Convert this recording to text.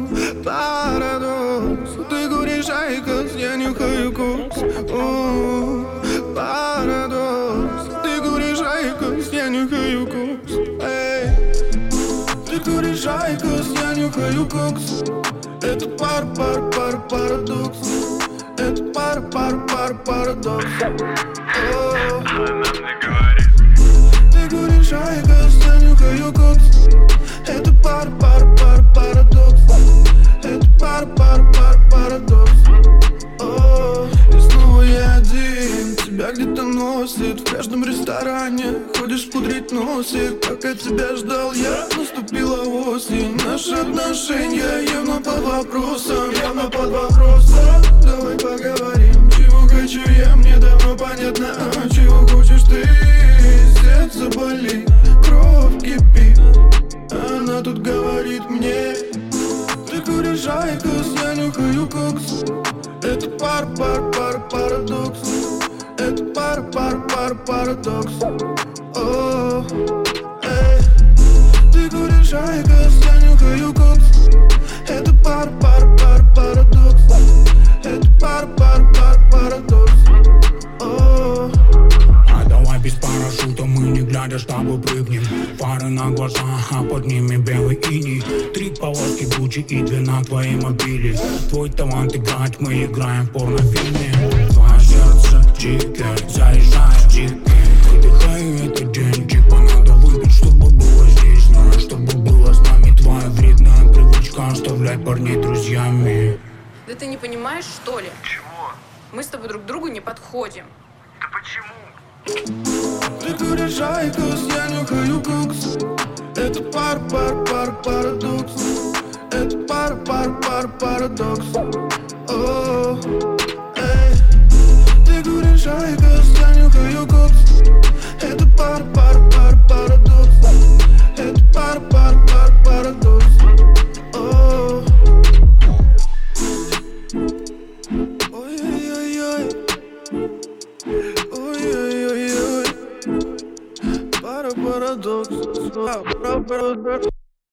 Парадокс. Ты куришь айкос, я нюхаю кокс. Парадокс. Ты куришь айкос, я нюхаю кокс. Эй. Ты куришь айкос, я нюхаю кокс. Это парадокс. Это парадокс. Она мне говорит: ты куришь айкос, я нюхаю кокс. Это парадокс. Это парадокс. И снова я один, тебя где-то носит. В каждом ресторане ходишь пудрить носик. Пока тебя ждал я, наступила осень. Наши отношения явно под вопросом. Давай поговорим, чего хочу я, мне давно понятно. А чего хочешь ты? Сердце болит, кровь кипит. Она тут говорит мне: ты куришь айкос, я нюхаю кокс. Это парадокс. Это парадокс. Эй. Ты куришь айкос, я нюхаю кокс. Это парадокс. Это парадокс. А давай без парашюта, мы не глядя с тобой прыгнем. Фары на глаза, а под ними белый иней. 3 полоски Гуччи и 2 на твоей мобиле. Твой талант играть, мы играем в порнофильме. Твое сердце чикер, заезжаешь чикер. Выдыхаю этот день, типа надо выпить, чтобы было здесь. Знаю, чтобы было с нами. Твоя вредная привычка оставлять парней друзьями. Да ты не понимаешь, что ли? чего? Мы с тобой друг к другу не подходим. Да почему? Ты куришь айкос, я нюхаю кокс. Это парадокс. Это парадокс. Эй. Ты куришь айкос, я нюхаю кокс. Это парадокс. Это парадокс. Ой-ой-ой-ой. Ой-ой-ой-ой. Парадокс.